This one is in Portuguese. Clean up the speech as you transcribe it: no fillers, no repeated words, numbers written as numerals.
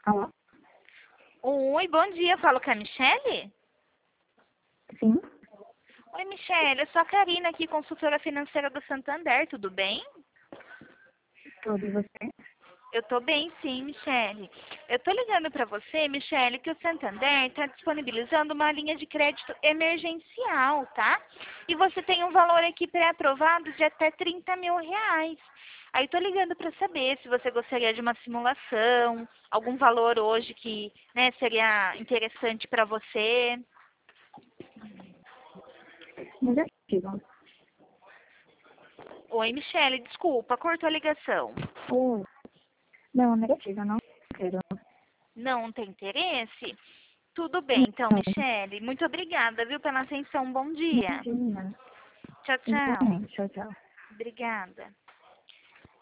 Alô? Oi, bom dia. Falo com a Michele? Sim? Oi, Michele. Eu sou a Karina aqui, consultora financeira do Santander. Tudo bem? Tudo e você? Eu tô bem, sim, Michele. Eu tô ligando para você, Michele, que o Santander está disponibilizando uma linha de crédito emergencial, tá? E você tem um valor aqui pré-aprovado de até R$ 30.000. Aí tô ligando para saber se você gostaria de uma simulação, algum valor hoje que, né, seria interessante para você. Negativo. Oi, Michele, desculpa, cortou a ligação. Oh, não, negativo, não quero. Não tem interesse? Tudo bem, então, Não, Michele. Muito obrigada, viu, pela atenção. Bom dia. imagina. Tchau, tchau. Igualmente, tchau, tchau. Obrigada.